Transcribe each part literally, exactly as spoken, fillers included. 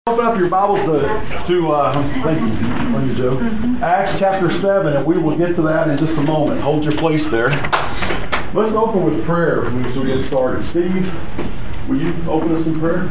Open up your Bibles to, to uh, thank you, thank you, Joe. Acts chapter seven, and we will get to that in just a moment. Hold your place there. Let's open with prayer as we get started. Steve, will you open us in prayer?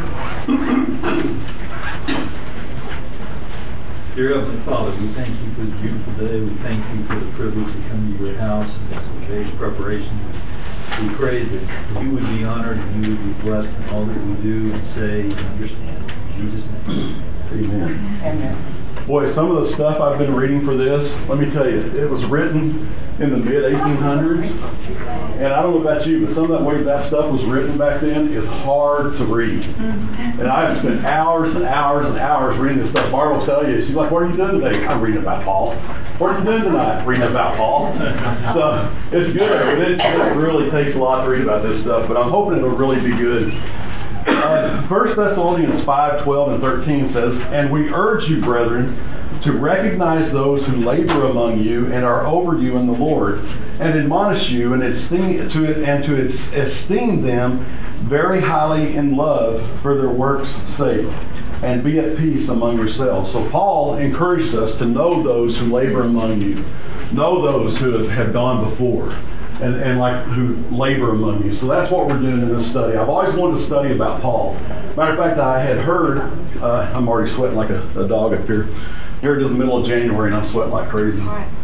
Dear Heavenly Father, we thank you for this beautiful day. We thank you for the privilege to come to your house and today's preparation. We pray that you would be honored and you would be blessed in all that we do and say and understand. In Jesus' name. Amen. Amen. Boy, some of the stuff I've been reading for this, let me tell you, it was written in the mid eighteen hundreds. And I don't know about you, but some of that way that stuff was written back then is hard to read. And I have spent hours and hours and hours reading this stuff. Barbara will tell you, she's like, what are you doing today? I'm reading about Paul. What are you doing tonight? Reading about Paul. So it's good, but it, it really takes a lot to read about this stuff. But I'm hoping it'll really be good. Uh, First Thessalonians five, twelve, and thirteen says, and we urge you, brethren, to recognize those who labor among you and are over you in the Lord, and admonish you and esteem, to, and to esteem them very highly in love for their work's sake, and be at peace among yourselves. So Paul encouraged us to know those who labor among you, know those who have, have gone before. And, and like who labor among you. So that's what we're doing in this study. I've always wanted to study about Paul. Matter of fact, I had heard, uh, I'm already sweating like a, a dog up here. Here it is the middle of January and I'm sweating like crazy.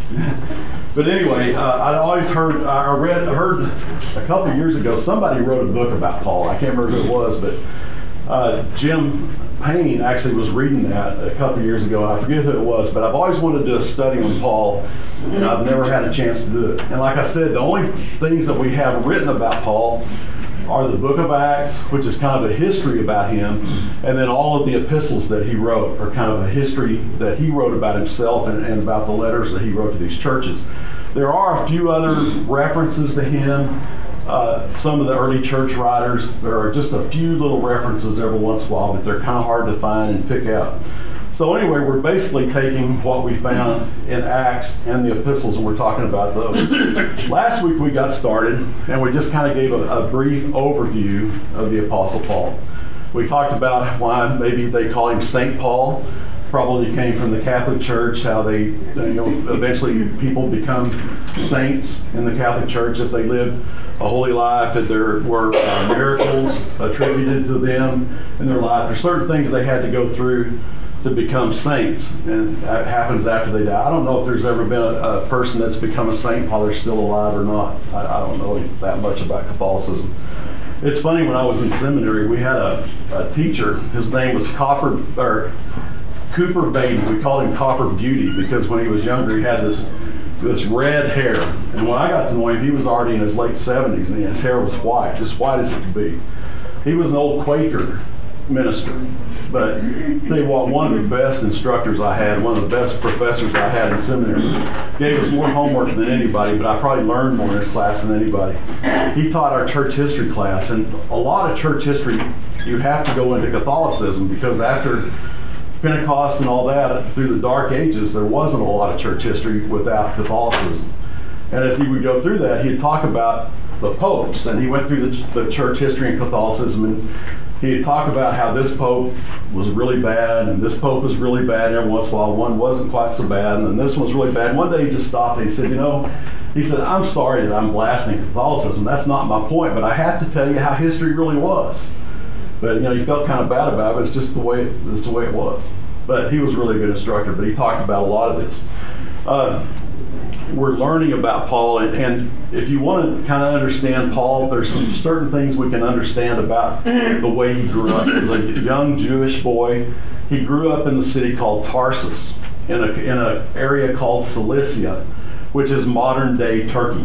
But anyway, uh, I'd always heard, I read, heard a couple of years ago, somebody wrote a book about Paul. I can't remember who it was, but uh, Jim Payne actually was reading that a couple of years ago. I forget who it was, but I've always wanted to do a study on Paul, and I've never had a chance to do it. And like I said, the only things that we have written about Paul are the book of Acts, which is kind of a history about him, and then all of the epistles that he wrote are kind of a history that he wrote about himself and, and about the letters that he wrote to these churches. There are a few other references to him. Uh, some of the early church writers, there are just a few little references every once in a while, but they're kind of hard to find and pick out. So anyway, we're basically taking what we found in Acts and the epistles, and we're talking about those. Last week we got started, and we just kind of gave a, a brief overview of the Apostle Paul. We talked about why maybe they call him Saint Paul. Probably came from the Catholic Church, how they, you know, eventually people become saints in the Catholic Church if they live a holy life, that there were uh, miracles attributed to them in their life. There's certain things they had to go through to become saints, and that happens after they die. I don't know if there's ever been a, a person that's become a saint while they're still alive or not. I, I don't know that much about Catholicism. It's funny, when I was in seminary, we had a, a teacher. His name was Copper, or Cooper Baby. We called him Copper Beauty because when he was younger, he had this this red hair. And when I got to know him, he was already in his late seventies, and his hair was white, just white as it could be. He was an old Quaker minister. But tell you what, one of the best instructors I had, one of the best professors I had in seminary, gave us more homework than anybody, but I probably learned more in his class than anybody. He taught our church history class, and a lot of church history, you have to go into Catholicism, because after Pentecost and all that, through the Dark Ages, there wasn't a lot of church history without Catholicism. And as he would go through that, he'd talk about the popes, and he went through the, the church history and Catholicism, and he'd talk about how this pope was really bad, and this pope was really bad, and every once in a while one wasn't quite so bad, and then this one was really bad. And one day he just stopped and he said, you know, he said, I'm sorry that I'm blasting Catholicism. That's not my point, but I have to tell you how history really was. But you know, he felt kind of bad about it. It's just the way it's the way it was. But he was really a good instructor. But he talked about a lot of this. Uh, we're learning about Paul, and, and if you want to kind of understand Paul, there's some certain things we can understand about the way he grew up. As a young Jewish boy, he grew up in the city called Tarsus, in a in an area called Cilicia, which is modern day Turkey.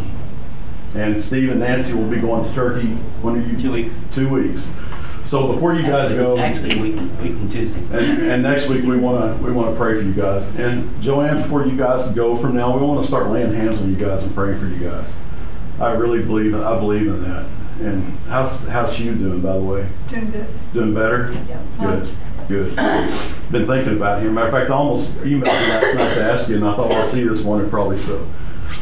And Steve and Nancy will be going to Turkey. When are you? Two weeks. Two weeks. So before you guys go, actually, we can we can Tuesday. And, and next week we want to we want to pray for you guys. And Joanne, before you guys go from now, we want to start laying hands on you guys and praying for you guys. I really believe I believe in that. And how's how's Hugh doing, by the way? Doing good. Doing better? Yeah. Good. Good. Been thinking about him. Matter of fact, I almost emailed you last night to ask you, and I thought, well, I'll see this morning probably so.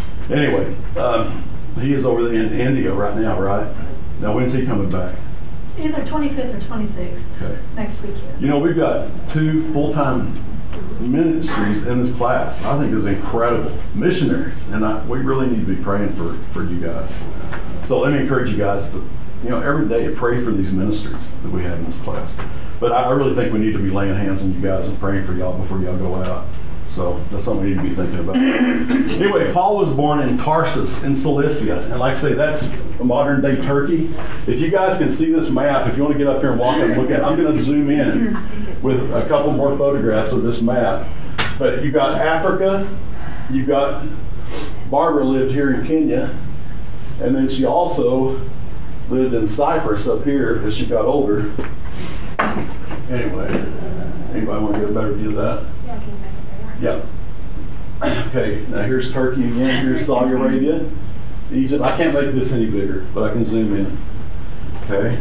Anyway, um, he is over in India right now, right? Now, when's he coming back? Either twenty-fifth or twenty-sixth, Okay. next weekend. You know, we've got two full-time ministries in this class. I think is incredible. Missionaries. And I, we really need to be praying for, for you guys. So let me encourage you guys to, you know, every day pray for these ministries that we have in this class. But I, I really think we need to be laying hands on you guys and praying for y'all before y'all go out. So that's something we need to be thinking about. Anyway, Paul was born in Tarsus in Cilicia. And like I say, that's modern day Turkey. If you guys can see this map, if you want to get up here and walk up and look at it, I'm going to zoom in with a couple more photographs of this map. But you got Africa, you got Barbara lived here in Kenya, and then she also lived in Cyprus up here as she got older. Anyway, anybody want to get a better view of that? Yeah, I can make it there. Yeah. Okay, now here's Turkey again, here's Saudi Arabia, Egypt. I can't make this any bigger, but I can zoom in. Okay.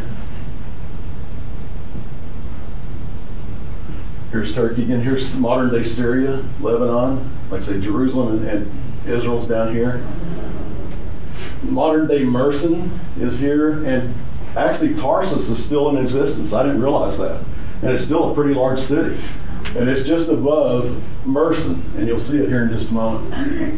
Here's Turkey again, here's modern day Syria, Lebanon, like I say, Jerusalem and, and Israel's down here. Modern day Mersin is here, and actually Tarsus is still in existence. I didn't realize that. And it's still a pretty large city. And it's just above Mersin, and you'll see it here in just a moment.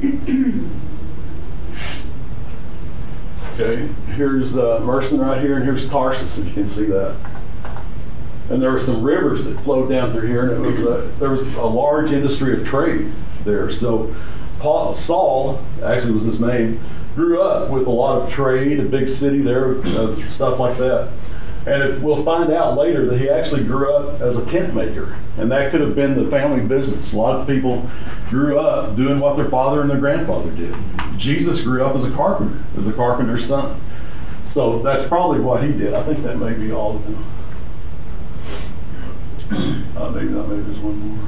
Okay, here's uh, Mersin right here, and here's Tarsus, if you can see that. And there were some rivers that flowed down through here, and it was a, there was a large industry of trade there. So Paul, Saul, actually was his name, grew up with a lot of trade, a big city there, uh, stuff like that. And it, we'll find out later that he actually grew up as a tent maker. And that could have been the family business. A lot of people grew up doing what their father and their grandfather did. Jesus grew up as a carpenter, as a carpenter's son. So that's probably what he did. I think that may be all of them. Uh, maybe not, maybe there's one more.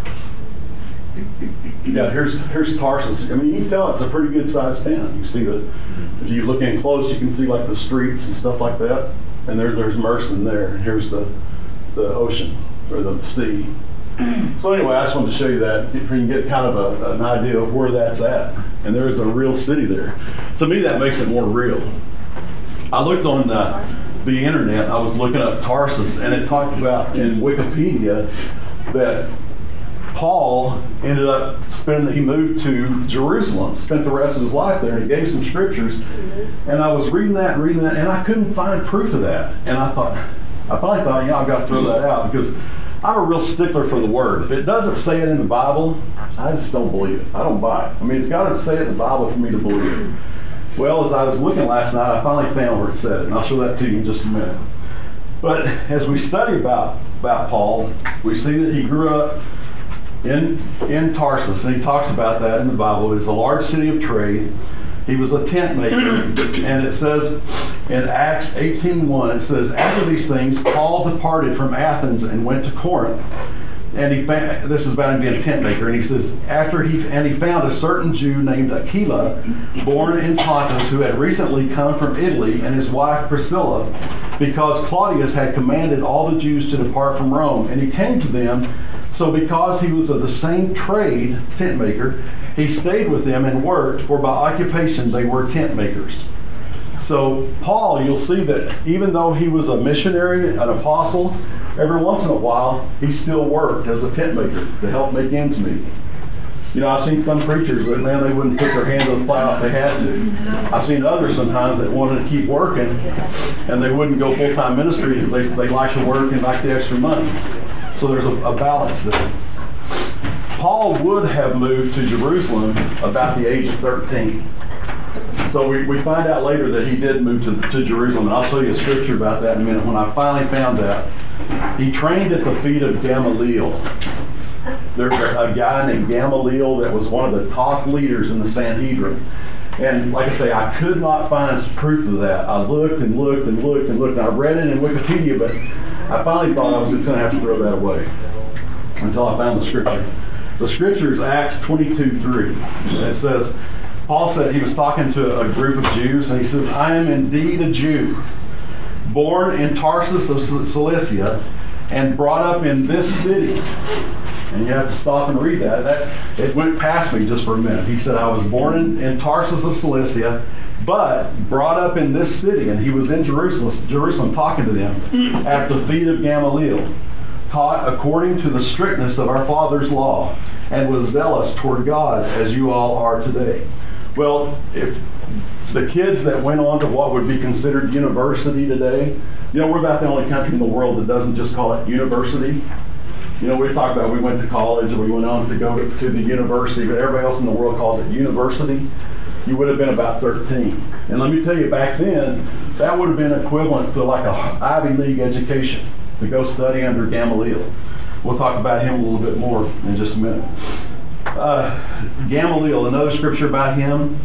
Yeah, here's here's Tarsus. I mean, you can tell it's a pretty good sized town. You see that if you look in close, you can see like the streets and stuff like that. And there, there's Mersin there, and here's the the ocean or the sea. So anyway, I just wanted to show you that if you can get kind of a, an idea of where that's at. And there is a real city there. To me, that makes it more real. I looked on the, the internet. I was looking up Tarsus, and it talked about in Wikipedia that Paul ended up spending, he moved to Jerusalem, spent the rest of his life there, and he gave some scriptures. And I was reading that and reading that, and I couldn't find proof of that. And I thought, I finally thought, yeah, I've got to throw that out because I'm a real stickler for the word. If it doesn't say it in the Bible, I just don't believe it. I don't buy it. I mean, it's got to say it in the Bible for me to believe it. Well, as I was looking last night, I finally found where it said it, and I'll show that to you in just a minute. But as we study about, about Paul, we see that he grew up in, in Tarsus, and he talks about that in the Bible. It's a large city of trade. He was a tent maker, and it says in Acts eighteen one, it says, after these things, Paul departed from Athens and went to Corinth. And he found, this is about him being a tent maker, and he says, after he, and he found a certain Jew named Aquila, born in Pontus, who had recently come from Italy, and his wife Priscilla, because Claudius had commanded all the Jews to depart from Rome. And he came to them, so because he was of the same trade, tent maker, he stayed with them and worked, for by occupation they were tent makers. So Paul, you'll see that even though he was a missionary, an apostle, every once in a while, he still worked as a tent maker to help make ends meet. You know, I've seen some preachers that, man, they wouldn't put their hand to the plow if they had to. I've seen others sometimes that wanted to keep working, and they wouldn't go full-time ministry because they, they like to work and like the extra money. So there's a, a balance there. Paul would have moved to Jerusalem about the age of thirteen. So we, we find out later that he did move to, to Jerusalem. And I'll show you a scripture about that in a minute. When I finally found that, he trained at the feet of Gamaliel. There's a, a guy named Gamaliel that was one of the top leaders in the Sanhedrin. And like I say, I could not find proof of that. I looked and looked and looked and looked. And I read it in Wikipedia, but I finally thought I was just going to have to throw that away until I found the scripture. The scripture is Acts twenty-two three. And it says, Paul said he was talking to a group of Jews, and he says, I am indeed a Jew, born in Tarsus of Cilicia, and brought up in this city. And you have to stop and read that. That it went past me just for a minute. He said, I was born in, in Tarsus of Cilicia, but brought up in this city, and he was in Jerusalem, Jerusalem talking to them at the feet of Gamaliel, taught according to the strictness of our father's law, and was zealous toward God as you all are today. Well, if the kids that went on to what would be considered university today, you know, we're about the only country in the world that doesn't just call it university. You know, we talked about we went to college and we went on to go to, to the university, but everybody else in the world calls it university. You would have been about thirteen. And let me tell you, back then, that would have been equivalent to like a Ivy League education to go study under Gamaliel. We'll talk about him a little bit more in just a minute. Uh, Gamaliel, another scripture about him.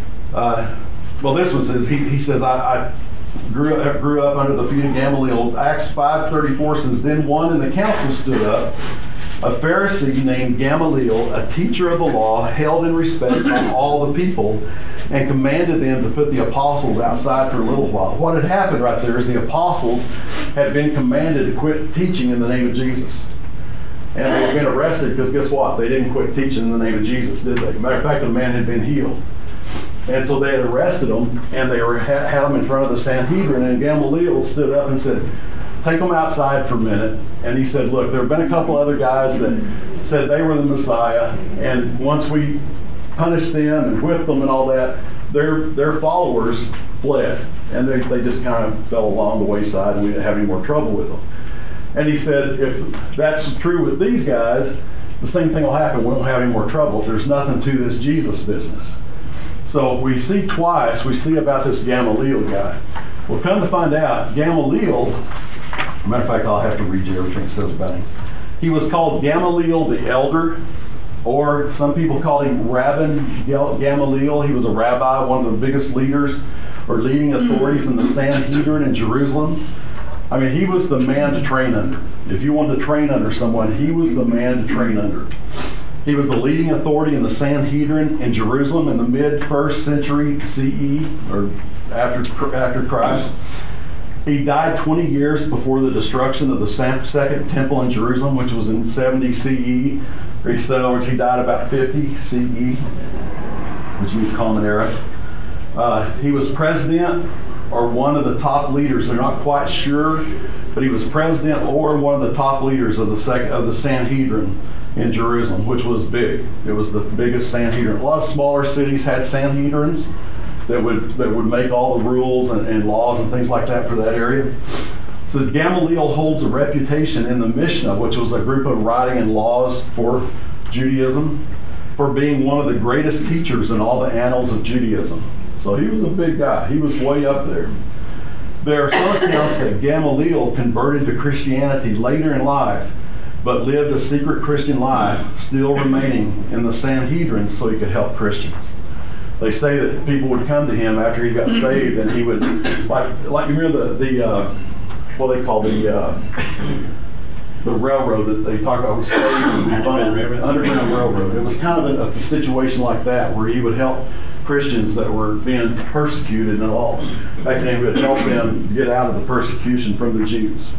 Uh, well, this one says, he, he says, I, I grew up, grew up under the feet of Gamaliel. Acts five thirty-four says, then one in the council stood up, a Pharisee named Gamaliel, a teacher of the law, held in respect by all the people, and commanded them to put the apostles outside for a little while. What had happened right there is the apostles had been commanded to quit teaching in the name of Jesus. And they had been arrested because guess what? They didn't quit teaching in the name of Jesus, did they? Matter of fact, the man had been healed. And so they had arrested them, and they were, had, had them in front of the Sanhedrin, and Gamaliel stood up and said, take them outside for a minute. And he said, look, there have been a couple other guys that said they were the Messiah, and once we punished them and whipped them and all that, their their followers fled. And they, they just kind of fell along the wayside, and we didn't have any more trouble with them. And he said, if that's true with these guys, the same thing will happen. We won't have any more trouble. There's nothing to this Jesus business. So we see twice, we see about this Gamaliel guy. Well, come to find out, Gamaliel, matter of fact, I'll have to read you everything it says about him. He was called Gamaliel the Elder, or some people called him Rabban Gamaliel. He was a rabbi, one of the biggest leaders or leading authorities in the Sanhedrin in Jerusalem. I mean, he was the man to train under. If you wanted to train under someone, he was the man to train under. He was the leading authority in the Sanhedrin in Jerusalem in the mid-first century C E, or after, after Christ. He died twenty years before the destruction of the second temple in Jerusalem, which was in seventy C E. Or in other words, he died about fifty C E, which means Common Era. Uh, he was president or one of the top leaders. They're not quite sure, but he was president or one of the top leaders of the second, of the Sanhedrin in Jerusalem, which was big. It was the biggest Sanhedrin. A lot of smaller cities had Sanhedrins that would that would make all the rules and, and laws and things like that for that area. It says Gamaliel holds a reputation in the Mishnah, which was a group of writing and laws for Judaism, for being one of the greatest teachers in all the annals of Judaism. So he was a big guy. He was way up there. There are some accounts that Gamaliel converted to Christianity later in life, but lived a secret Christian life, still remaining in the Sanhedrin so he could help Christians. They say that people would come to him after he got saved, and he would, like, like you remember the, the uh, what they call the uh, the railroad that they talk about with slaves and Underground, Underground Railroad. It was kind of a, a situation like that where he would help Christians that were being persecuted and all. Back then, he would help them get out of the persecution from the Jews.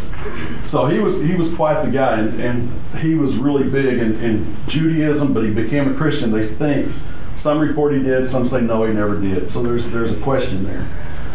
So he was he was quite the guy, and, and he was really big in, in Judaism, but he became a Christian, they think. Some report he did, some say no, he never did. So there's there's a question there.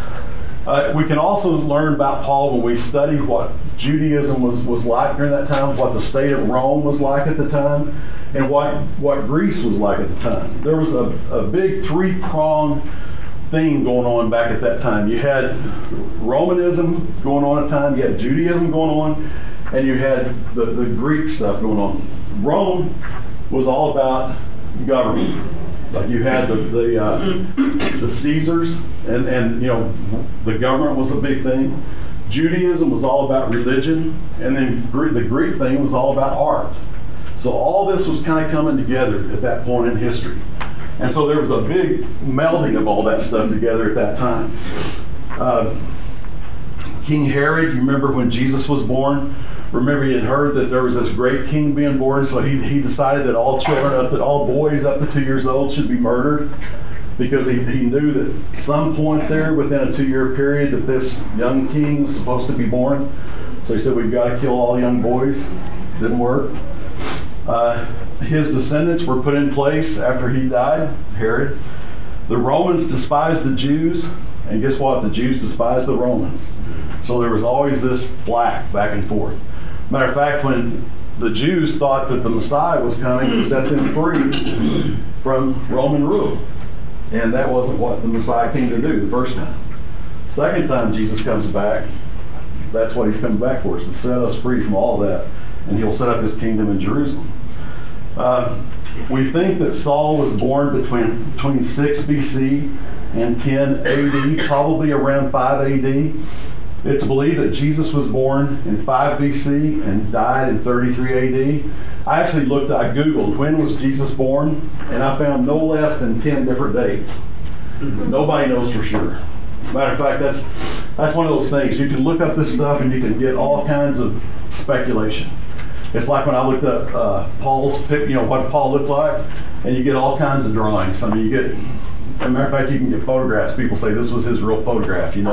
Uh, we can also learn about Paul when we study what Judaism was, was like during that time, what the state of Rome was like at the time, and what, what Greece was like at the time. There was a, a big three-pronged thing going on back at that time. You had Romanism going on at the time, you had Judaism going on, and you had the, the Greek stuff going on. Rome was all about government. Like you had the the, uh, the Caesars, and, and you know the government was a big thing. Judaism was all about religion, and then the Greek thing was all about art. So all this was kind of coming together at that point in history. And so there was a big melding of all that stuff together at that time. Uh, King Herod, you remember when Jesus was born? Remember he had heard that there was this great king being born, so he, he decided that all children, up to, all boys up to two years old should be murdered, because he, he knew that at some point there within a two-year period that this young king was supposed to be born. So he said, we've got to kill all young boys. Didn't work. Uh, his descendants were put in place after he died, Herod. The Romans despised the Jews, and guess what? The Jews despised the Romans. So there was always this flack back and forth. Matter of fact, when the Jews thought that the Messiah was coming to set them free from Roman rule, and that wasn't what the Messiah came to do the first time. Second time Jesus comes back, that's what he's coming back for, is to set us free from all that, and he'll set up his kingdom in Jerusalem. Uh, we think that Saul was born between, between six B C and ten A D, probably around five A D. It's believed that Jesus was born in five B C and died in thirty-three A D. I actually looked, I Googled, when was Jesus born? And I found no less than ten different dates. Nobody knows for sure. Matter of fact, that's, that's one of those things. You can look up this stuff and you can get all kinds of speculation. It's like when I looked up uh, Paul's, pic- you know, what Paul looked like, and you get all kinds of drawings. I mean, you get, as a matter of fact, you can get photographs. People say this was his real photograph, you know.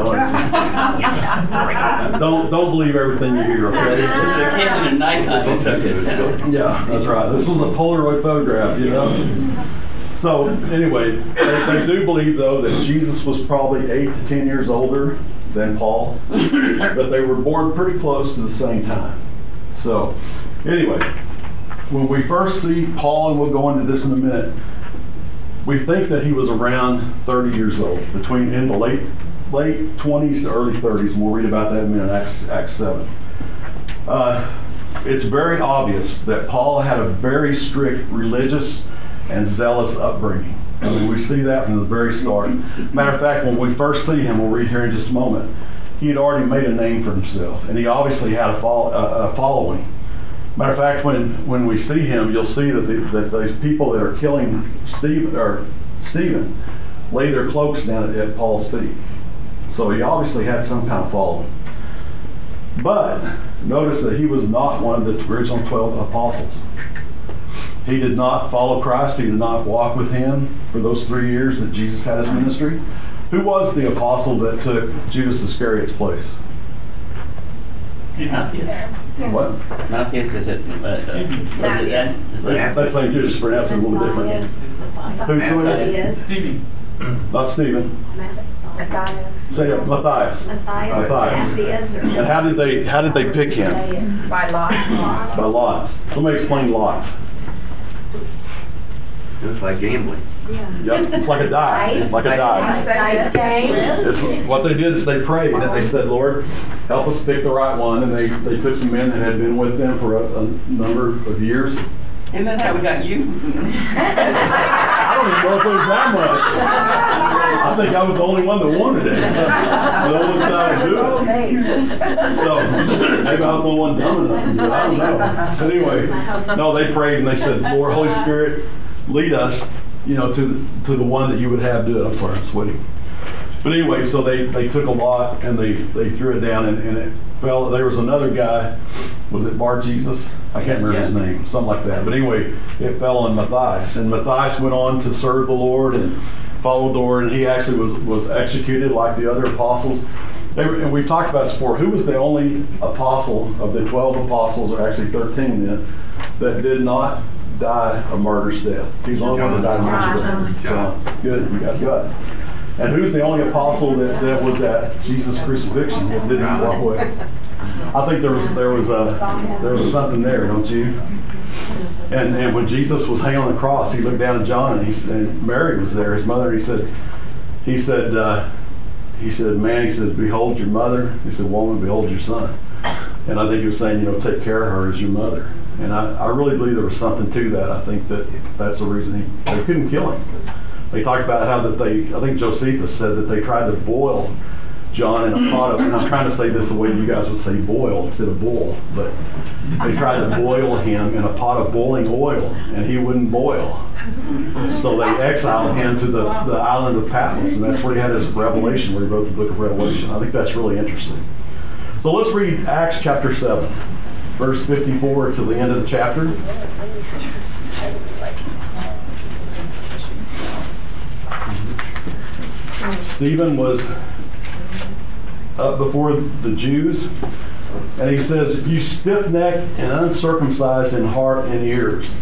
don't don't believe everything you hear, okay? The camera and Nikon took it. Yeah, that's right. This was a Polaroid photograph, you know. So anyway, they, they do believe though that Jesus was probably eight to ten years older than Paul, but they were born pretty close to the same time. So anyway, when we first see Paul, and we'll go into this in a minute, we think that he was around thirty years old, between in the late late twenties to early thirties, and we'll read about that in a minute, Acts, Acts seven. Uh, it's very obvious that Paul had a very strict religious and zealous upbringing. I mean, we see that from the very start. Matter of fact, when we first see him, we'll read here in just a moment, he had already made a name for himself, and he obviously had a, fol- a, a following. Matter of fact, when, when we see him, you'll see that, the, that those people that are killing Steve, or Stephen lay their cloaks down at, at Paul's feet. So he obviously had some kind of following. But notice that he was not one of the original twelve apostles. He did not follow Christ. He did not walk with him for those three years that Jesus had his ministry. Who was the apostle that took Judas Iscariot's place? Matthias. What? Matthias is it? Uh, uh, was it that? Is That, that? that's like you just pronounce it a little different. Who chose? Stevie. Not Stephen. Matthias. Say it, Matthias. Matthias. Matthias. And how did they how did they pick him? By lot. By lots. Somebody explain lots. It's like gambling. Yep, it's like a die. It's like a die. Dice game. It's, what they did is they prayed and they said, Lord, help us pick the right one. And they, they took some men that had been with them for a, a number of years. Isn't that how we got you? I don't even know if it was that much. I think I was the only one that wanted it. The only one that I would do it. So maybe I was the one dumb enough. But I don't know. But anyway, no, they prayed and they said, Lord, Holy Spirit, lead us, you know, to to the one that you would have do it. I'm sorry, I'm sweating. But anyway, so they, they took a lot and they, they threw it down and, and it fell. There was another guy, was it Bar Jesus? I can't remember his name, something like that. But anyway, it fell on Matthias. And Matthias went on to serve the Lord and follow the Lord, and he actually was, was executed like the other apostles. They were, and we've talked about this before. Who was the only apostle of the twelve apostles, or actually thirteen then, that did not die a martyr's death? He's the only one that died a martyr's death. John. Good, you guys got it. And who's the only apostle that, that was at Jesus' crucifixion that didn't walk away? I think there was there was a there was something there, don't you? And and when Jesus was hanging on the cross, he looked down at John, and he said, and Mary was there, his mother. And he said, he said, uh, he said, man, he said, behold your mother. He said, woman, behold your son. And I think he was saying, you know, take care of her as your mother. And I, I really believe there was something to that. I think that that's the reason he, they couldn't kill him. They talked about how that they, I think Josephus said that they tried to boil John in a pot of, and I'm trying to say this the way you guys would say boil instead of boil, but they tried to boil him in a pot of boiling oil, and he wouldn't boil. So they exiled him to the, the island of Patmos, and that's where he had his revelation, where he wrote the book of Revelation. I think that's really interesting. So let's read Acts chapter seven, verse fifty-four to the end of the chapter. Stephen was up before the Jews, and he says, you stiff-necked and uncircumcised in heart and ears,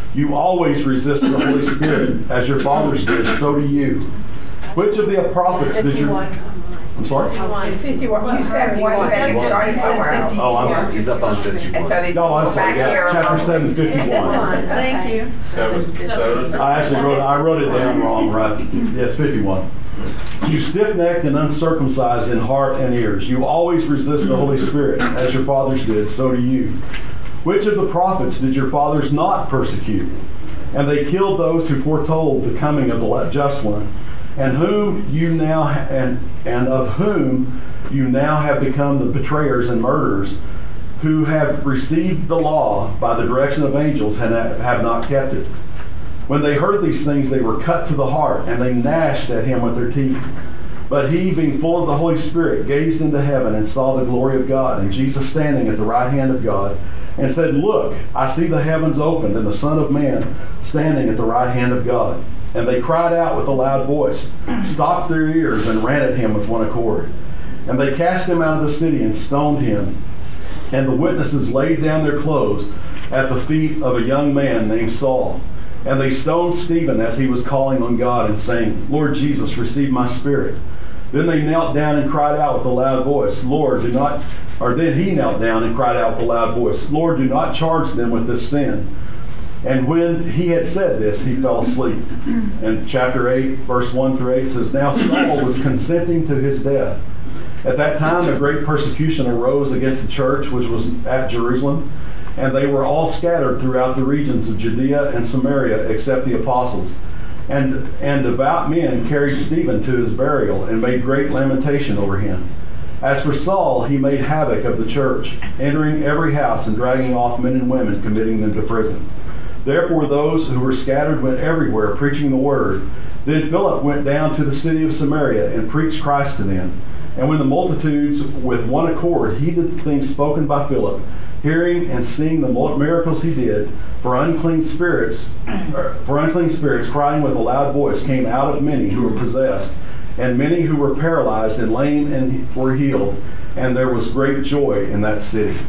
You always resist the Holy Spirit, as your fathers did, so do you. Which of the prophets did your... I'm sorry? fifty-one, you said one second, starting somewhere else. Oh, I'm sorry. He's up on And fifty-one. so these No, I'm people sorry. back Yeah, here. chapter seven, fifty-one. Thank you. Seven, seven. I actually wrote, I wrote it down wrong, right? Yes, fifty-one. You stiff-necked and uncircumcised in heart and ears. You always resist the Holy Spirit, as your fathers did, so do you. Which of the prophets did your fathers not persecute? And they killed those who foretold the coming of the just one, and whom you now and and of whom you now have become the betrayers and murderers, who have received the law by the direction of angels and have not kept it. When they heard these things, they were cut to the heart, and they gnashed at him with their teeth. But he, being full of the Holy Spirit, gazed into heaven and saw the glory of God, and Jesus standing at the right hand of God, and said, Look, I see the heavens opened, and the Son of Man standing at the right hand of God. And they cried out with a loud voice, stopped their ears, and ran at him with one accord. And they cast him out of the city and stoned him. And the witnesses laid down their clothes at the feet of a young man named Saul. And they stoned Stephen as he was calling on God and saying, Lord Jesus, receive my spirit. Then they knelt down and cried out with a loud voice, Lord, do not, or then he knelt down and cried out with a loud voice, Lord, do not charge them with this sin. And when he had said this, he fell asleep. And chapter eight, verse one through eight says, Now Saul was consenting to his death. At that time, a great persecution arose against the church, which was at Jerusalem, and they were all scattered throughout the regions of Judea and Samaria, except the apostles. And, and devout men carried Stephen to his burial and made great lamentation over him. As for Saul, he made havoc of the church, entering every house and dragging off men and women, committing them to prison. Therefore those who were scattered went everywhere, preaching the word. Then Philip went down to the city of Samaria and preached Christ to them. And when the multitudes with one accord heeded the things spoken by Philip, hearing and seeing the miracles he did, for unclean spirits, for unclean spirits crying with a loud voice came out of many who were possessed, and many who were paralyzed and lame and were healed, and there was great joy in that city.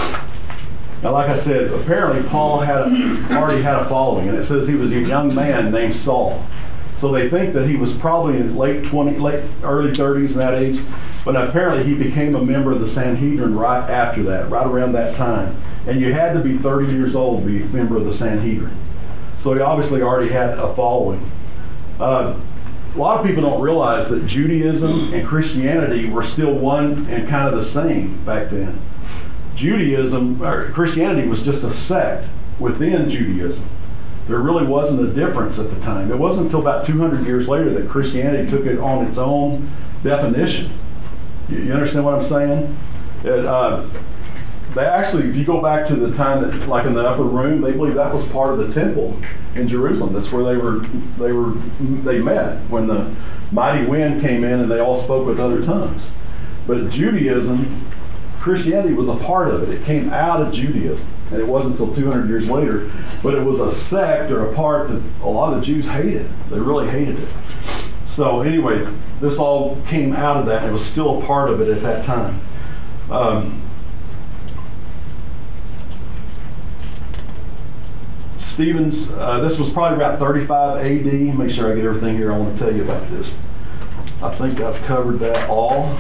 Now, like I said, apparently Paul had a, already had a following, and it says he was a young man named Saul. So they think that he was probably in late twenties, late early thirties in that age, but apparently he became a member of the Sanhedrin right after that, right around that time. And you had to be thirty years old to be a member of the Sanhedrin. So he obviously already had a following. Uh, a lot of people don't realize that Judaism and Christianity were still one and kind of the same back then. Judaism, or Christianity, was just a sect within Judaism. There really wasn't a difference at the time. It wasn't until about two hundred years later that Christianity took it on its own definition. You, you understand what I'm saying? It, uh, they actually, if you go back to the time that, like in the upper room, they believe that was part of the temple in Jerusalem. That's where they were, they were, they met when the mighty wind came in and they all spoke with other tongues. But Judaism, Christianity was a part of it. It came out of Judaism. And it wasn't until two hundred years later, but it was a sect or a part that a lot of the Jews hated. They really hated it. So anyway, this all came out of that. It was still a part of it at that time. Um, Stephen's, uh, this was probably about thirty-five A D. Make sure I get everything here I want to tell you about this. I think I've covered that all.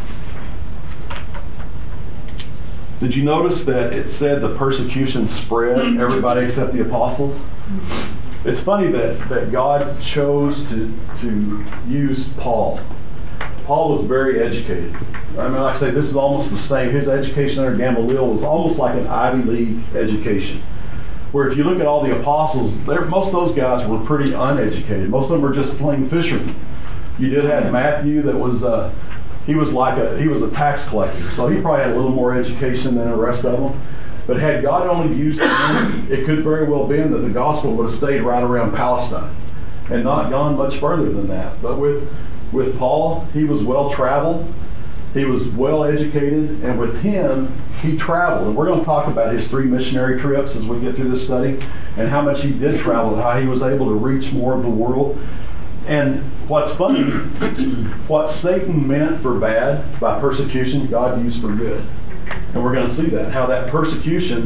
Did you notice that it said the persecution spread everybody except the apostles? It's funny that, that God chose to, to use Paul. Paul was very educated. I mean, like I say, this is almost the same. His education under Gamaliel was almost like an Ivy League education. Where if you look at all the apostles, most of those guys were pretty uneducated. Most of them were just plain fishermen. You did have Matthew that was... Uh, He was like a he was a tax collector, so he probably had a little more education than the rest of them. But had God only used him, it could very well been that the gospel would have stayed right around Palestine and not gone much further than that. But with with Paul, he was well traveled, he was well educated, and with him, he traveled. And we're going to talk about his three missionary trips as we get through this study, and how much he did travel, and how he was able to reach more of the world. And what's funny, what Satan meant for bad by persecution, God used for good. And we're going to see that, how that persecution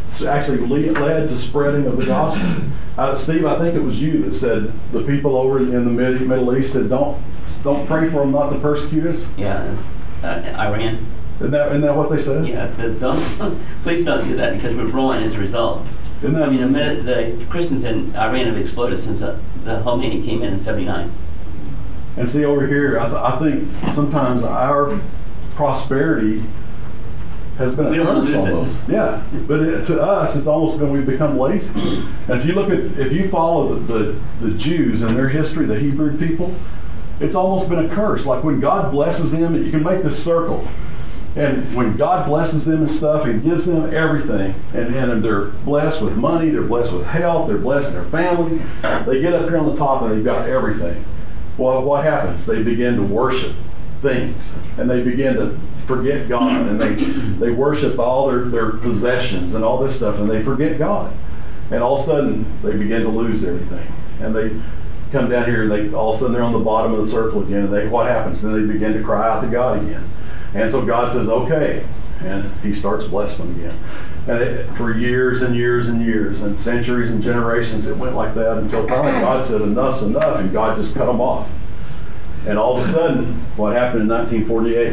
s- actually le- led to spreading of the gospel. Uh, Steve, I think it was you that said the people over in the Mid- Middle East said, don't, don't pray for them not to persecute us. Yeah, uh, Iran. Isn't that, isn't that what they said? Yeah, the, don't, please don't do that because we're growing as a result. Isn't that I mean, a minute, the Christians in Iran have exploded since the, the Khomeini came in in seventy-nine. And see, over here, I, th- I think sometimes our prosperity has been a We don't wanna curse lose it. almost. Yeah, but it, to us, it's almost been we've become lazy. And if you look at, if you follow the, the, the Jews and their history, the Hebrew people, it's almost been a curse. Like when God blesses them, you can make this circle. And when God blesses them and stuff and gives them everything, and, and they're blessed with money, they're blessed with health, they're blessed in their families, they get up here on the top and they've got everything. Well, what happens? They begin to worship things, and they begin to forget God, and they, they worship all their, their possessions and all this stuff, and they forget God. And all of a sudden, they begin to lose everything. And they come down here, and they all of a sudden they're on the bottom of the circle again, and they, what happens? Then they begin to cry out to God again. And so God says, okay, and he starts blessing them again. And it, for years and years and years and centuries and generations, it went like that until finally God said, enough's enough, and God just cut them off. And all of a sudden, what happened in nineteen forty-eight?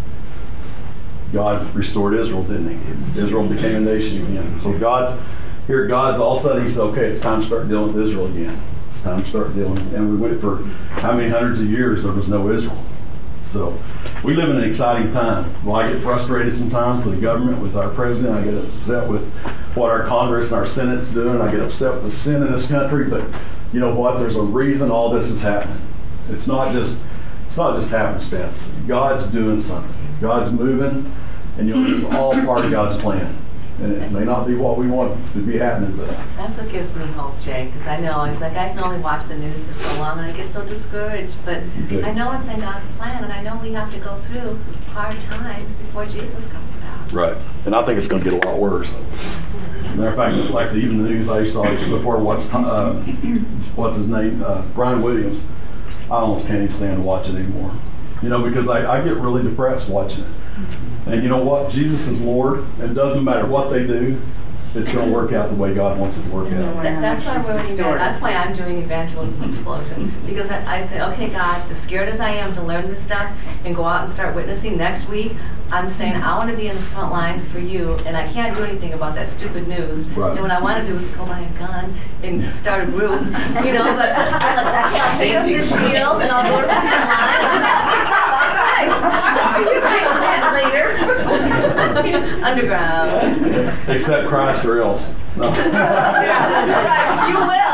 God restored Israel, didn't he? Israel became a nation again. So God's, here God's all of a sudden, he said, okay, it's time to start dealing with Israel again. It's time to start dealing. And we went for how many hundreds of years there was no Israel. So we live in an exciting time. Well, I get frustrated sometimes with the government, with our president. I get upset with what our Congress and our Senate's doing. I get upset with the sin in this country. But you know what? There's a reason all this is happening. It's not just it's not just happenstance. God's doing something. God's moving, and you know it's all part of God's plan. And it may not be what we want to be happening, but That's what gives me hope, Jay, because I know, it's like I can only watch the news for so long and I get so discouraged, but Okay. I know it's in God's plan and I know we have to go through hard times before Jesus comes back. right. And I think it's going to get a lot worse. Matter of fact, like the even the news I used to always before watch, uh, what's his name, uh, Brian Williams. I almost can't even stand to watch it anymore. You know, because I, I get really depressed watching it. And you know what? Jesus is Lord. It doesn't matter what they do. It's going to work out the way God wants it to work out. That- That's why we're, eva- that's why I'm doing Evangelism Explosion, because I, I say, okay, God, as scared as I am to learn this stuff and go out and start witnessing next week, I'm saying I want to be in the front lines for you, and I can't do anything about that stupid news. Right. And what I want to do is go buy a gun and start a group, you know, but I'm like, okay, I'll pick up the shield and I'll go to the front lines and help me stop all guys. You guys translators. Underground. Except Christ or else. No. Yeah, right,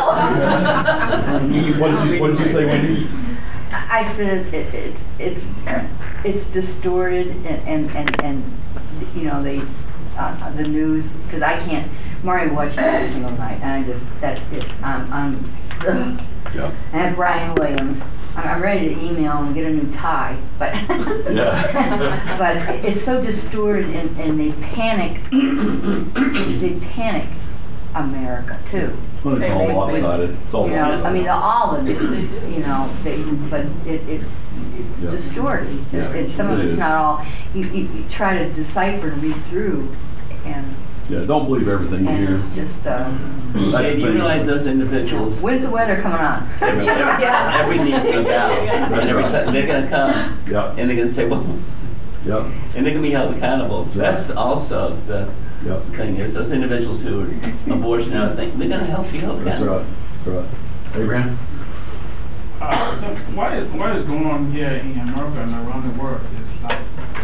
you will. What did you What did you say, Wendy? I said it, it, it's it's distorted and and and, and you know the uh, the news because I can't. Mario watches every single night and I just that's it. I'm I'm. Ugh. Yeah. I have Brian Williams. I'm, I'm ready to email and get a new tie, but Yeah. but it's so distorted and, and they panic. They panic America too. Well, it's all lopsided. It's all You know, lopsided. I mean, all of it, you know, they, but it, it, it's Yeah. distorted. Yeah, It, some of it it's is. not all, you, you, you try to decipher and read through, and, Yeah. Don't believe everything you and hear. it's just, uh, That's And the you thing. realize those individuals, when's the weather coming on? every, every knee's gonna bow, and That's every right. time, they're gonna come, Yeah. and they're gonna say, well, Yep. and they're gonna be held accountable. That's right. That's also the Yep. thing, is those individuals who are abortion and everything, they're gonna help you help That's accountable. right. That's right. Abraham. Uh, what is what is going on here in America and around the world is like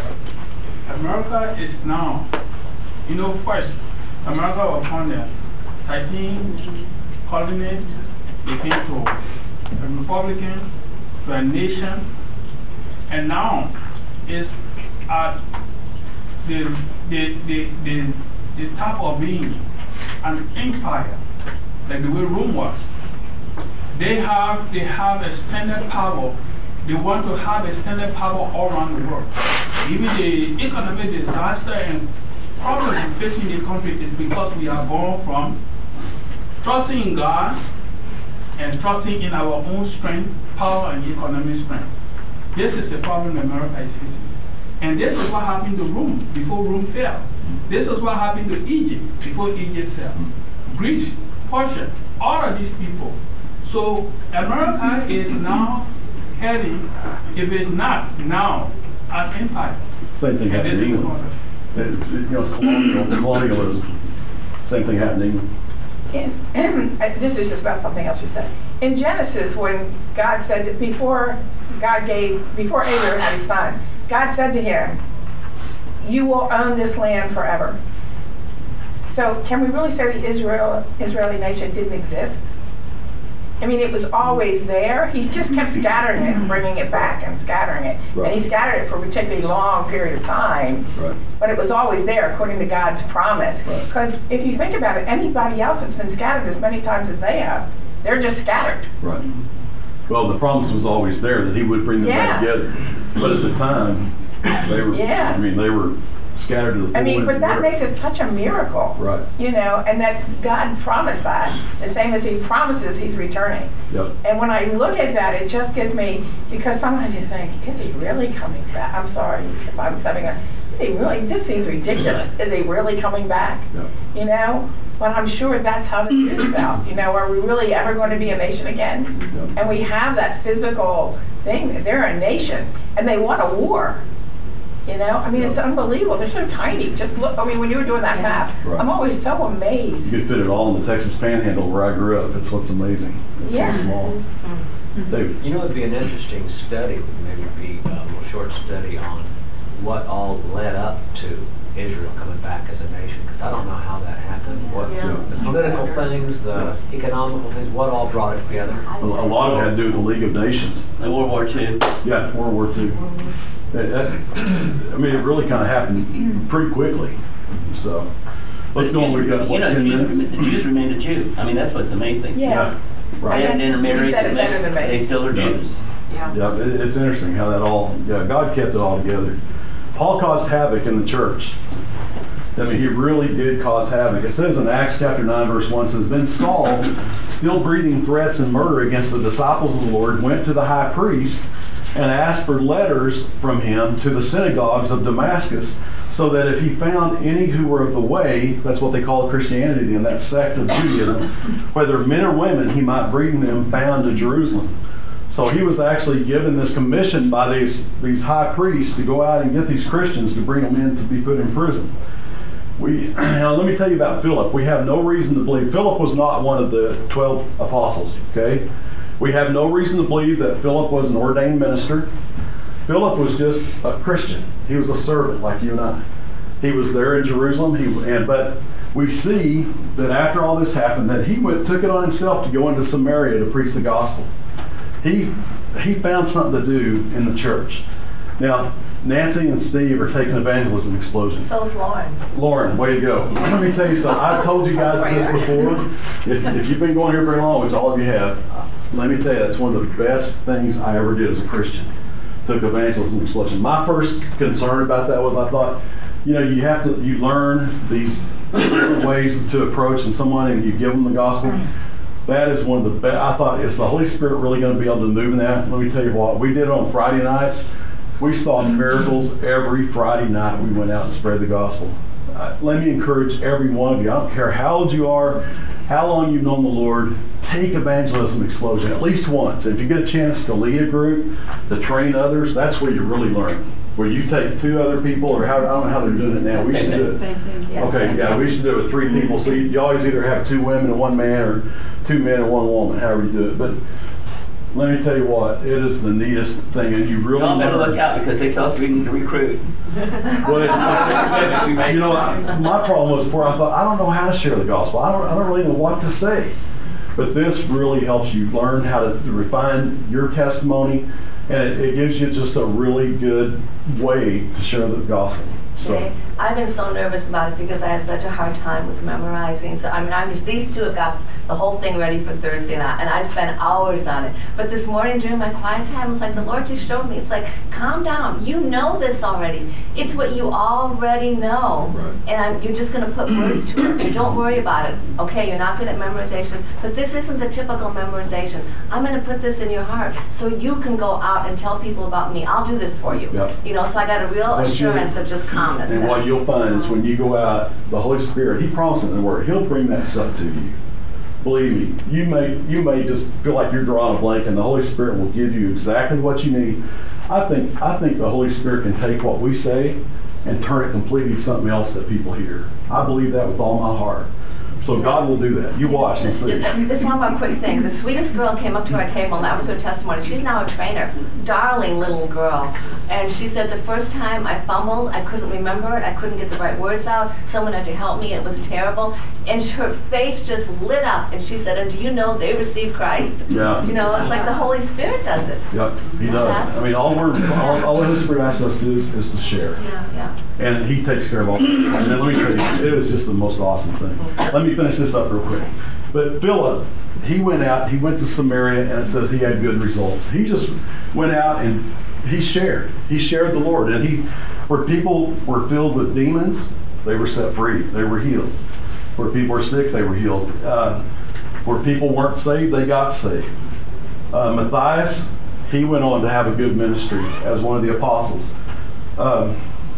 America is now, you know, first America was founded thirteen colonies, became to a republican, to a nation, and now is at the the the the the top of being an empire, like the way Rome was. They have, they have extended power. They want to have extended power all around the world. Even the economic disaster and problems we facing in the country is because we are gone from trusting in God and trusting in our own strength, power, and economic strength. This is the problem America is facing. And this is what happened to Rome before Rome fell. This is what happened to Egypt before Egypt fell. Greece, Persia, all of these people. So America is now heading, if it's not now, an empire. Same thing And happened this in is England. It's, you know, it's colonial, colonialism. Same thing happened in England. In, uh, this is just about something else you said. In Genesis, when God said that before God gave, before Abraham had his son, God said to him, you will own this land forever. So can we really say the Israel, Israeli nation didn't exist? I mean, it was always there. He just kept scattering it and bringing it back and scattering it. Right. And he scattered it for a particularly long period of time. Right. But it was always there according to God's promise. Right. Because if you think about it, anybody else that's been scattered as many times as they have, they're just scattered. Right. Well, the promise was always there that he would bring them back Yeah. together. But at the time, they were, Yeah. I mean, they were scattered to the I four mean, winds but of the that earth. makes it such a miracle. Right. You know, and that God promised that, the same as he promises he's returning. Yep. And when I look at that, it just gives me, because sometimes you think, is he really coming back? I'm sorry if I was having a, is he really, this seems ridiculous. Is he really coming back? Yep. You know? But I'm sure that's how the Jews felt. You know, are we really ever going to be a nation again? Yep. And we have that physical thing. They're a nation, and they want a war. You know, I mean, it's unbelievable. They're so tiny. Just look, I mean, when you were doing that map, Right. I'm always so amazed. You could fit it all in the Texas Panhandle where I grew up. It's what's amazing. It's Yeah. so small. David. You know, it'd be an interesting study, would maybe be a little short study on what all led up to Israel coming back as a nation, because I don't know how that happened. What Yeah. the political things, the economical things, what all brought it together? A a lot of it had to do with the League of Nations. In World War Two. Yeah, World War Two. That- that- I mean, it really kind of happened pretty quickly. So, let's go on. We've got, You what, know, the ten Jews, minutes? the Jews remained a Jew. I mean, that's what's amazing. Yeah. They Right. haven't intermarried, You said it better than me. they still are Yeah. Jews. Yeah, it- it's interesting how that all, yeah, God kept it all together. Paul caused havoc in the church. I mean, he really did cause havoc. It says in Acts chapter nine, verse one, it says, Then Saul, still breathing threats and murder against the disciples of the Lord, went to the high priest and asked for letters from him to the synagogues of Damascus, so that if he found any who were of the way, that's what they call Christianity in that sect of Judaism, whether men or women, he might bring them bound to Jerusalem. So he was actually given this commission by these, these high priests to go out and get these Christians to bring them in to be put in prison. We, now let me tell you about Philip. We have no reason to believe, Philip was not one of the twelve apostles, okay? We have no reason to believe that Philip was an ordained minister. Philip was just a Christian. He was a servant like you and I. He was there in Jerusalem, he, and but we see that after all this happened, that he went, took it on himself to go into Samaria to preach the gospel. He, he found something to do in the church. Now, Nancy and Steve are taking evangelism explosion. So is Lauren. Lauren, way to go. Let me tell you something. I've told you guys this before. If, if you've been going here very long, which all of you have, let me tell you, that's one of the best things I ever did as a Christian. Took evangelism explosion. My first concern about that was I thought, you know, you have to, you learn these different ways to approach and someone and you give them the gospel. That is one of the best. I thought, is the Holy Spirit really going to be able to move in that? Let me tell you what, we did it on Friday nights. We saw miracles every Friday night. We went out and spread the gospel. Uh, let me encourage every one of you. I don't care how old you are, how long you've known the Lord, take evangelism explosion at least once. If you get a chance to lead a group, to train others, that's where you really learn. Where you take two other people, or how, I don't know how they're doing it now. We should do it. Same thing. Yeah. Okay, yeah, we should do it with three people. So you, you always either have two women and one man, or two men and one woman, however you do it. But let me tell you what, it is the neatest thing, and you really Y'all better learn. look out because they tell us we need to recruit. Well, it's, you know, my problem was before I thought, I don't know how to share the gospel. I don't, I don't really know what to say. But this really helps you learn how to refine your testimony, and it, it gives you just a really good way to share the gospel. So, Jay, I've been so nervous about it because I had such a hard time with memorizing. So I mean, I'm just, these two have got the whole thing ready for Thursday night, and I spent hours on it. But this morning during my quiet time, it's like the Lord just showed me. It's like, calm down. You know this already. It's what you already know, Right. and I'm, you're just going to put words to it. And don't worry about it. Okay, you're not good at memorization, but this isn't the typical memorization. I'm going to put this in your heart so you can go out and tell people about me. I'll do this for you. Yep. You know, so I got a real What you- assurance of just calmness. and there. what you you'll find is when you go out, the Holy Spirit, He promises in the Word, He'll bring that stuff to you. Believe me, you may you may just feel like you're drawing a blank, and the Holy Spirit will give you exactly what you need. I think I think the Holy Spirit can take what we say and turn it completely to something else that people hear. I believe that with all my heart. So God will do that. You watch and see. This one more quick thing. The sweetest girl came up to our table, and that was her testimony. She's now a trainer. Darling little girl. And she said, the first time I fumbled, I couldn't remember it. I couldn't get the right words out. Someone had to help me. It was terrible. And her face just lit up. And she said, and do you know they received Christ? Yeah. You know, it's like the Holy Spirit does it. Yep, He does. I mean, all we're all, all the Holy Spirit asks us to do is, is to share. Yeah, yeah. And He takes care of all that. And then let me tell you, it is just the most awesome thing. Let me finish this up real quick. But Philip, he went out, he went to Samaria, and it says he had good results. He just went out and he shared. He shared the Lord. And he, where people were filled with demons, they were set free. They were healed. Where people were sick, they were healed. Uh, where people weren't saved, they got saved. Uh, Matthias, he went on to have a good ministry as one of the apostles. Um,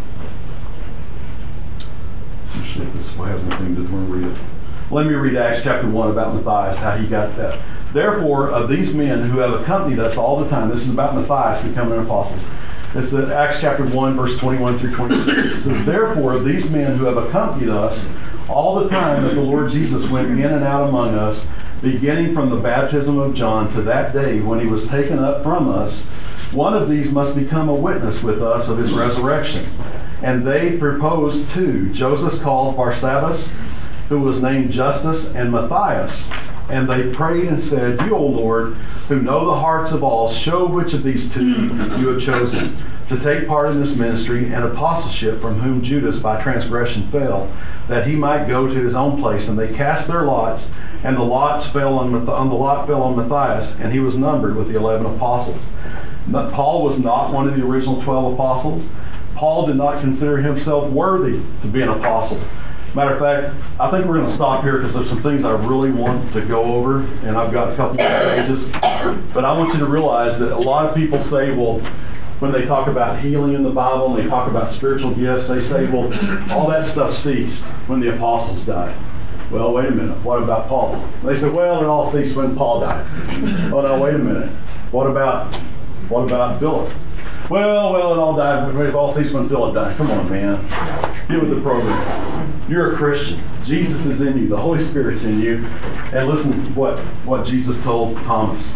Shit, this has nothing to do with read it. Let me read Acts chapter one about Matthias, how he got that. Therefore, of these men who have accompanied us all the time, this is about Matthias becoming an apostle. It's in Acts chapter one, verse twenty-one through twenty-six. It says, therefore, of these men who have accompanied us all the time that the Lord Jesus went in and out among us, beginning from the baptism of John to that day when he was taken up from us, one of these must become a witness with us of his resurrection. And they proposed two, Joseph called Barsabbas, who was named Justus, and Matthias. And they prayed and said, you, O Lord, who know the hearts of all, show which of these two you have chosen to take part in this ministry and apostleship, from whom Judas by transgression fell, that he might go to his own place. And they cast their lots, and the lots fell on, on the lot fell on Matthias, and he was numbered with the eleven apostles. But Paul was not one of the original twelve apostles. Paul did not consider himself worthy to be an apostle. Matter of fact, I think we're going to stop here because there's some things I really want to go over, and I've got a couple more pages. But I want you to realize that a lot of people say, well, when they talk about healing in the Bible and they talk about spiritual gifts, they say, well, all that stuff ceased when the apostles died. Well, wait a minute. What about Paul? They say, well, it all ceased when Paul died. Oh, no, wait a minute. What about what about Philip? Well, well, it all died. It all ceased when Philip died. Come on, man. Get with the program. You're a Christian. Jesus is in you. The Holy Spirit's in you. And listen to what, what Jesus told Thomas.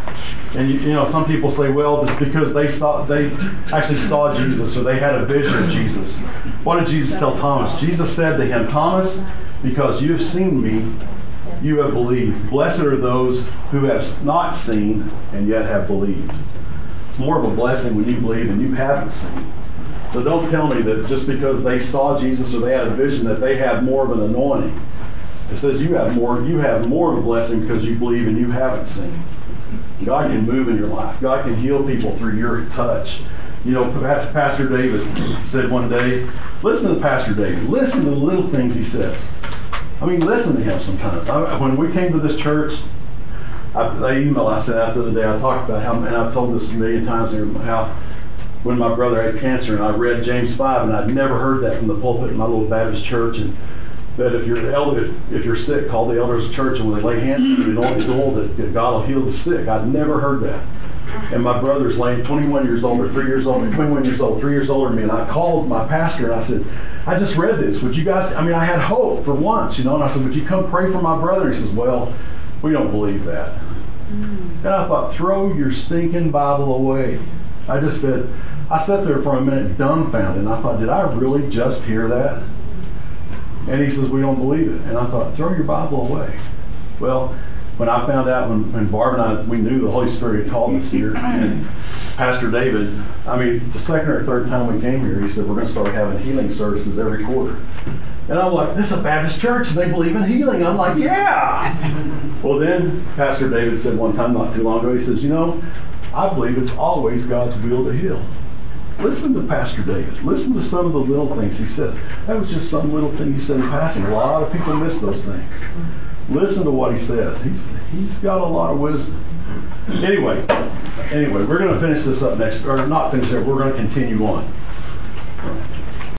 And you, you know, some people say, well, it's because they saw, they actually saw Jesus, or they had a vision of Jesus. What did Jesus tell Thomas? Jesus said to him, Thomas, because you have seen me, you have believed. Blessed are those who have not seen and yet have believed. It's more of a blessing when you believe and you haven't seen. So don't tell me that just because they saw Jesus or they had a vision that they have more of an anointing. It says you have more, you have more of a blessing because you believe and you haven't seen. God can move in your life. God can heal people through your touch. You know, Pastor David said one day, listen to Pastor David. Listen to the little things he says. I mean, listen to him sometimes. I, when we came to this church, I, the email I sent out the other day, I talked about how, and I've told this a million times here, how when my brother had cancer and I read James five, and I'd never heard that from the pulpit in my little Baptist church, and that if you're elder, if, if you're sick, call the elders of the church, and when they lay hands on you and anoint the oil, that God will heal the sick. I'd never heard that. And my brother's laying twenty-one years old, or three years old, or twenty-one years old, three years older than me, and I called my pastor and I said, I just read this. Would you guys, I mean, I had hope for once, you know, and I said, would you come pray for my brother? And he says, well, we don't believe that. And I thought, throw your stinking Bible away. I just said, I sat there for a minute dumbfounded, and I thought, did I really just hear that? And he says, we don't believe it. And I thought, throw your Bible away. Well, when I found out, when, when Barb and I, we knew the Holy Spirit had called us here, and Pastor David, I mean, the second or third time we came here, he said, we're going to start having healing services every quarter. And I'm like, this is a Baptist church, and they believe in healing. I'm like, yeah! Well, then Pastor David said one time not too long ago, he says, you know, I believe it's always God's will to heal. Listen to Pastor David. Listen to some of the little things he says. That was just some little thing he said in passing. A lot of people miss those things. Listen to what he says. He's he's got a lot of wisdom. Anyway, anyway, we're going to finish this up next, or not finish it. We're going to continue on.